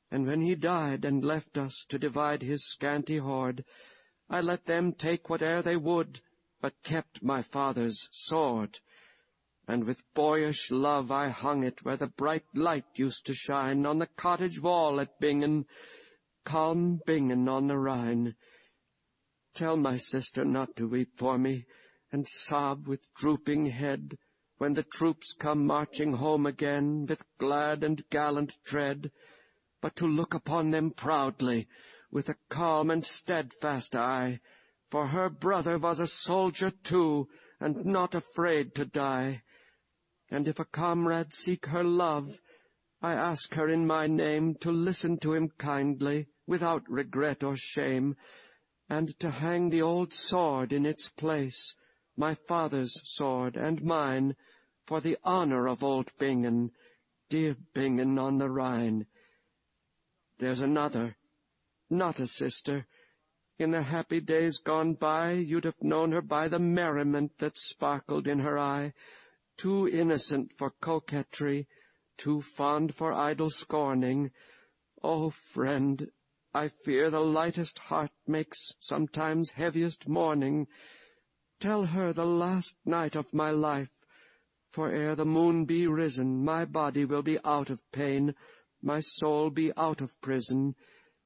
And when he died and left us to divide his scanty hoard, I let them take whate'er they would, but kept my father's sword. And with boyish love I hung it where the bright light used to shine, on the cottage wall at Bingen, calm Bingen on the Rhine. Tell my sister not to weep for me, and sob with drooping head, when the troops come marching home again with glad and gallant tread, but to look upon them proudly, with a calm and steadfast eye, for her brother was a soldier too, and not afraid to die. And if a comrade seek her love, I ask her in my name to listen to him kindly, without regret or shame, and to hang the old sword in its place, my father's sword and mine, for the honor of old Bingen, dear Bingen on the Rhine. There's another, not a sister. In the happy days gone by, you'd have known her by the merriment that sparkled in her eye, too innocent for coquetry, too fond for idle scorning. Oh, friend, I fear the lightest heart makes sometimes heaviest mourning. Tell her the last night of my life, for ere the moon be risen, my body will be out of pain, my soul be out of prison.